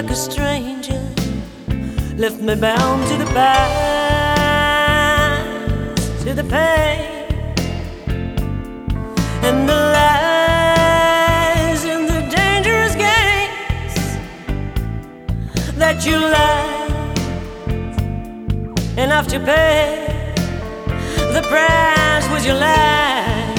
like a stranger, left me bound to the past, to the pain and the lies and the dangerous games that you lied enough to pay. The price was your life.